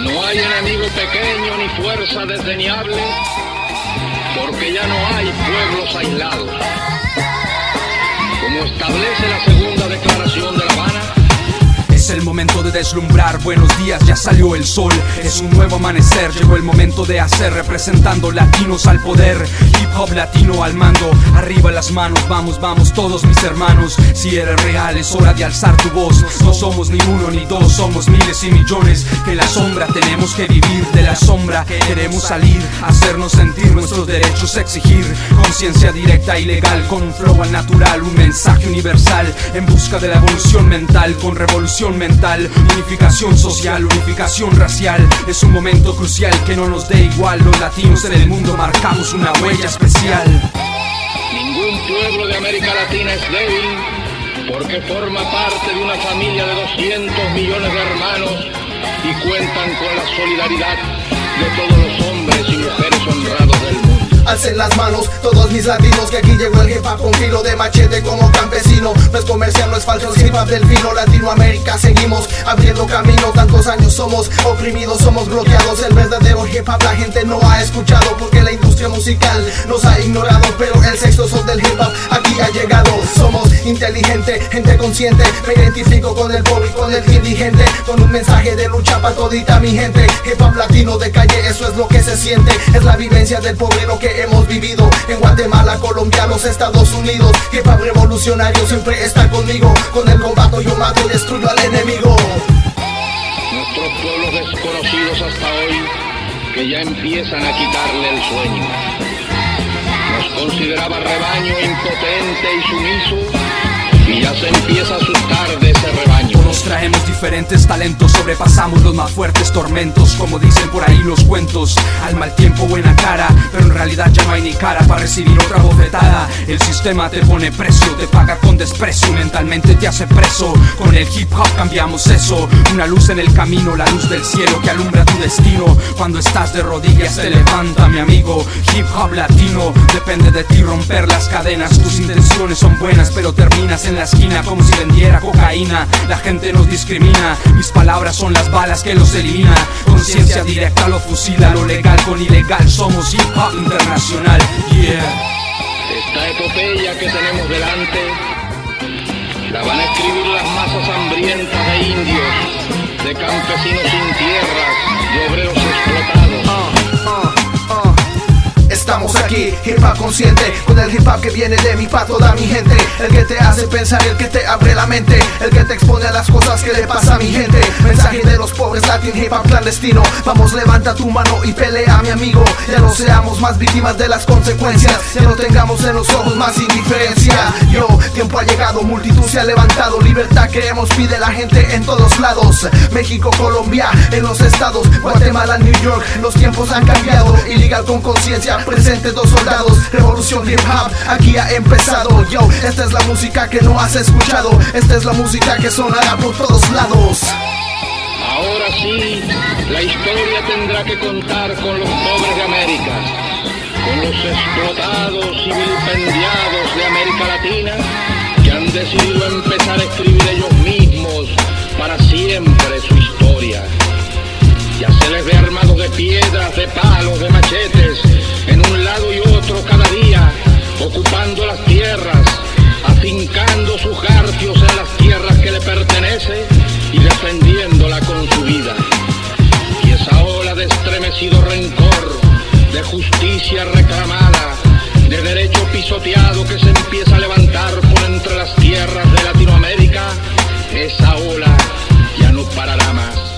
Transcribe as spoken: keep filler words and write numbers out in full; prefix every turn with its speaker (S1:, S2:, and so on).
S1: No hay enemigo pequeño ni fuerza desdeñable, porque ya no hay pueblos aislados. Como establece la segunda declaración de La Habana,
S2: es el momento de deslumbrar, buenos días, ya salió el sol. Es un nuevo amanecer, llegó el momento de hacer, representando latinos al poder. Hip hop latino al mando, arriba las manos, vamos, vamos todos mis hermanos. Si eres real es hora de alzar tu voz. No somos ni uno ni dos, somos miles y millones. Que la sombra tenemos que vivir, de la sombra queremos salir, hacernos sentir nuestros derechos, exigir conciencia directa y legal, con un flow al natural, un mensaje universal, en busca de la evolución mental, con revolución mental, unificación social, unificación racial. Es un momento crucial que no nos dé igual. Los latinos en el mundo marcamos una huella especial.
S1: Ningún pueblo de América Latina es débil, porque forma parte de una familia de doscientos millones de hermanos y cuentan con la solidaridad de todos los hombres y mujeres honrados del mundo.
S3: Alcen las manos todos mis latinos, que aquí llegó el hip hop con filo de machete como campesino. No es comercial, no es falso, es hip hop del fino. Latinoamérica seguimos abriendo camino. Tantos años somos oprimidos, somos bloqueados. El verdadero hip hop la gente no ha escuchado, porque la industria musical nos ha ignorado. Pero el sexto son del hip hop aquí ha llegado. Somos inteligente, gente consciente. Me identifico con el pobre y con el indigente, con un mensaje de lucha para todita mi gente. Hip hop latino de calle, eso es lo que se siente. Es la vivencia del pobre lo que hemos vivido en Guatemala, Colombia, los Estados Unidos. Hip hop revolucionario siempre está conmigo. Con el combate yo mato y destruyo al enemigo.
S1: Nuestros pueblos desconocidos hasta hoy, que ya empiezan a quitarle el sueño. Nos consideraba rebaño impotente y sumiso, y ya se empieza a asustar de ese rebaño.
S2: Nos traemos diferentes talentos, sobrepasamos los más fuertes tormentos, como dicen por ahí los cuentos. Al mal tiempo buena cara, pero en realidad ya no hay ni cara para recibir otra bofetada. El sistema te pone precio, te paga con desprecio, mentalmente te hace preso. Con el hip hop cambiamos eso, una luz en el camino, la luz del cielo que alumbra tu destino. Cuando estás de rodillas te levanta, mi amigo. Hip hop latino, depende de ti romper las cadenas. Tus intenciones son buenas, pero terminas en la esquina como si vendiera cocaína. La gente nos discrimina, mis palabras son las balas que los elimina. Conciencia directa lo fusila, lo legal con ilegal. Somos hip hop internacional, yeah.
S1: Esta epopeya que tenemos delante la van a escribir las masas hambrientas de indios, de campesinos sin tierras, de obreros explotados.
S3: uh, uh, uh. Estamos aquí, hip hop consciente, con el hip hop que viene de mi pa' toda mi gente. El que te hace pensar, el que te abre la mente, el que te expone a las cosas que le pasa a mi gente. Mensaje de los pobres, Latin hip hop clandestino. Vamos, levanta tu mano y pelea, mi amigo. Ya no seamos más víctimas de las consecuencias, ya no tengamos en los ojos más indiferencia. Yo, tiempo ha llegado, multitud se ha levantado. Libertad queremos, pide la gente en todos lados. México, Colombia, en los estados, Guatemala, New York. Los tiempos han cambiado, ilegal con conciencia, presente dos soldados. Revolución hip hop aquí ha empezado. Yo, esta es la música que no has escuchado, esta es la música que sonará por todos lados.
S1: Ahora sí, la historia tendrá que contar con los pobres de América, con los explotados y vilipendiados de América Latina, que han decidido empezar a escribir ellos mismos para siempre su historia. Ya se les ve armados de piedras, de palos, de machetes, en un lado y otro cada día, ocupando las tierras, afincando sus garfios en las tierras que le pertenecen y defendiéndola con su vida. Y esa ola de estremecido rencor, de justicia reclamada, de derecho pisoteado que se empieza a levantar por entre las tierras de Latinoamérica, esa ola ya no parará más.